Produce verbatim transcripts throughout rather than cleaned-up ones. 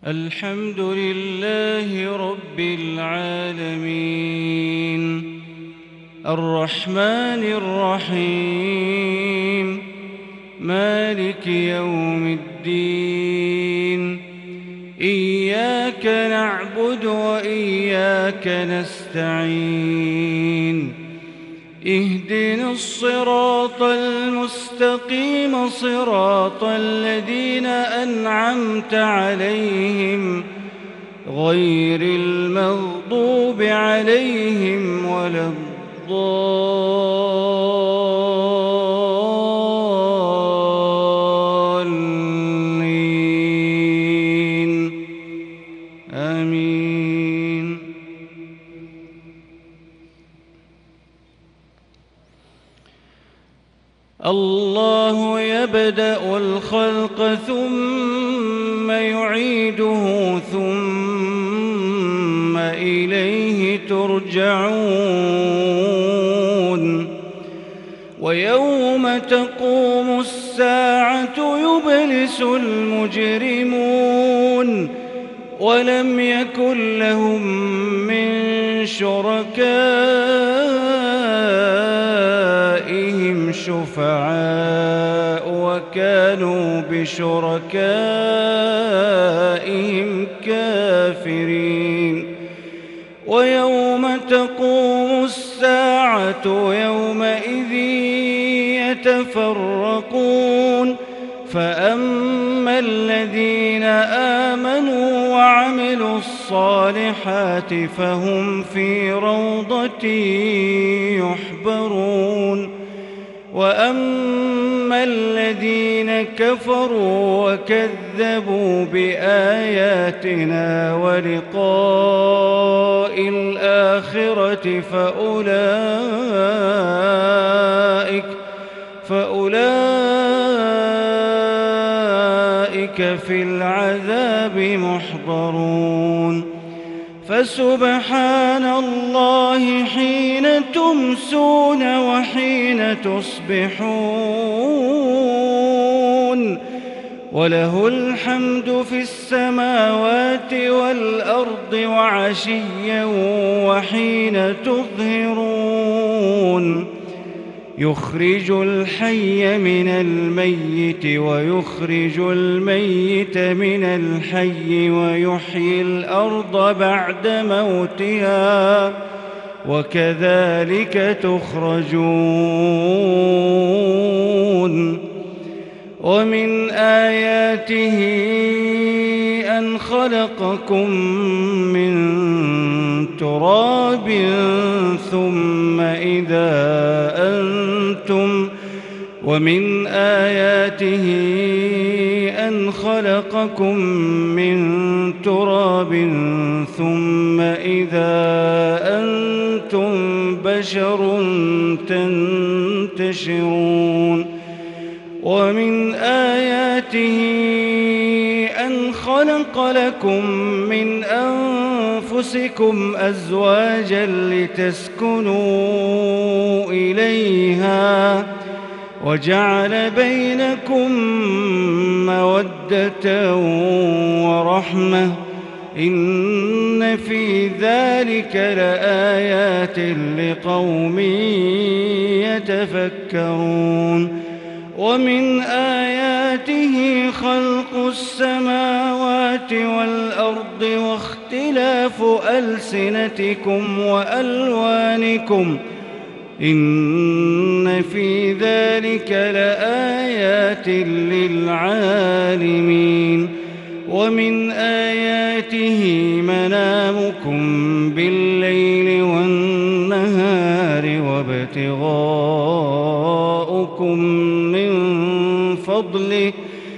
الحمد لله رب العالمين الرحمن الرحيم مالك يوم الدين إياك نعبد وإياك نستعين اهدنا الصراط المستقيم صراط الذين أنعمت عليهم غير المغضوب عليهم ولا الضالين آمين. الله يبدأ الخلق ثم يعيده ثم إليه ترجعون ويوم تقوم الساعة يبلس المجرمون ولم يكن لهم من شركائهم شفعاء وكانوا بشركائهم كافرين ويوم تقوم الساعة يومئذ يتفرقون فأما الذين آمنوا وعملوا الصالحات فهم في روضة يحبرون وأما الذين كفروا وكذبوا بآياتنا ولقاء الآخرة فأولئك فأولئك في العذاب محضرون فسبحان الله حين تمسون وحين تصبحون وله الحمد في السماوات والأرض وعشيا وحين تظهرون يخرج الحي من الميت ويخرج الميت من الحي ويحيي الأرض بعد موتها وكذلك تخرجون ومن آياته أن خلقكم من تراب ثم إذا أنتم ومن آياته أن خلقكم من تراب ثم إذا أنتم بشر تنتشرون ومن آياته أن خلق لكم من أنفسكم أزواجا لتسكنوا إليها وجعل بينكم مودة ورحمة إن في ذلك لآيات لقوم يتفكرون ومن آياته خلق السماوات والأرض واختلاف ألسنتكم وألوانكم إن في ذلك لآيات للعالمين ومن آياته منامكم بالليل والنهار وابتغاؤكم من فضله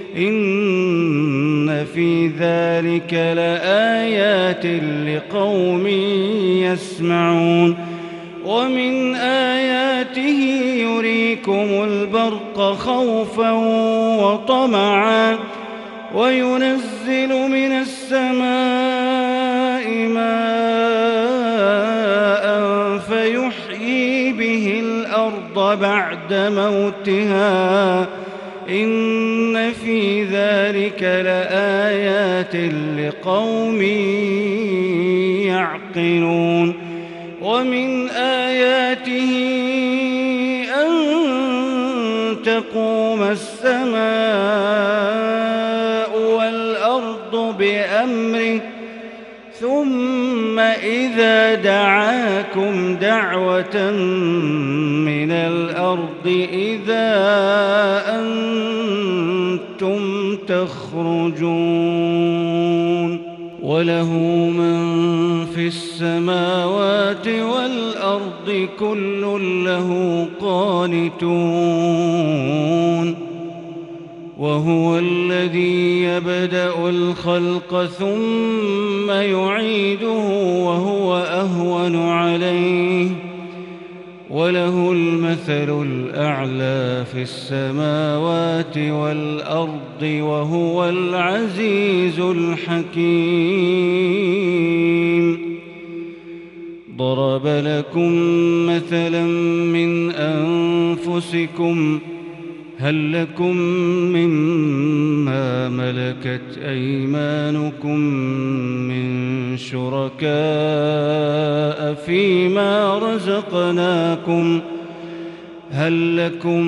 إن في ذلك لآيات لقوم يسمعون ومن آياته يريكم البرق خوفا وطمعا وينزل من السماء ماء فيحيي به الأرض بعد موتها إن في ذلك لآيات لقوم يعقلون ومن آياته أن تقوم السماء والأرض بأمره ثم إذا دعاكم دعوة من الأرض إذا أنتم تخرجون وله من في السماوات والأرض كل له قانتون وهو الذي يبدأ الخلق ثم يعيده وهو أهون عليه وله المثل الأعلى في السماوات والأرض وهو العزيز الحكيم ضرب لكم مثلا من أنفسكم هل لكم مما ملكت أيمانكم من شركاء فيما رزقناكم هل لكم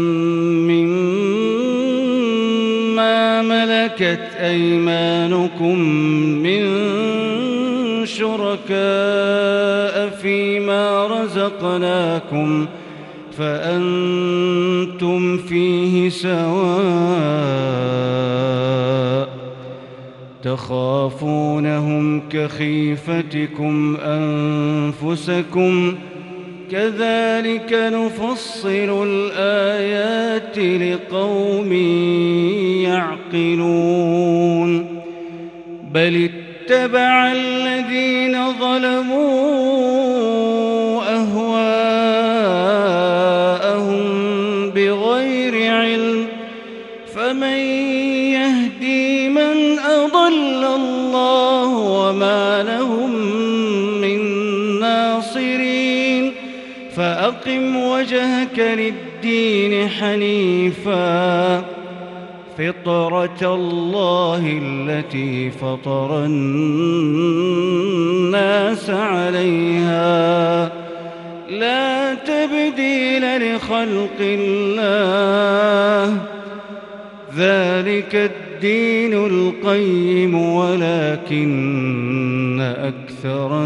مما ملكت أيمانكم من شركاء فيما رزقناكم فأنتم فيه سواء تخافونهم كخيفتكم أنفسكم كذلك نفصل الآيات لقوم يعقلون بل اتبع الذين ظلموا أهواءهم بغير علم فمن يهدي من أضل الله وما لهم من ناصرين فأقم وجهك للدين حنيفا فطرة الله التي فطر الناس عليها لا تبديل لخلق الله ذلك الدين القيم ولكن أكثر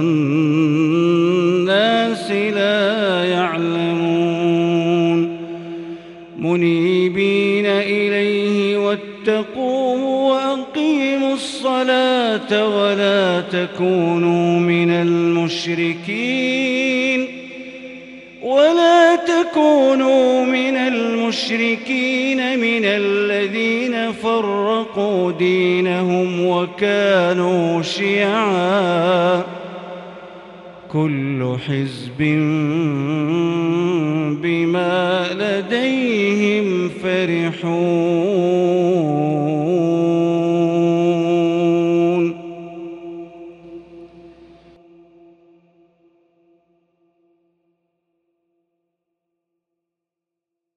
الناس لا يعلمون منيبين إليه واتقوه وأقيموا الصلاة ولا تكونوا من المشركين ولا تكونوا من المشركين من الذين فرقوا دينهم وكانوا شيعا كل حزب بما لديهم فرحون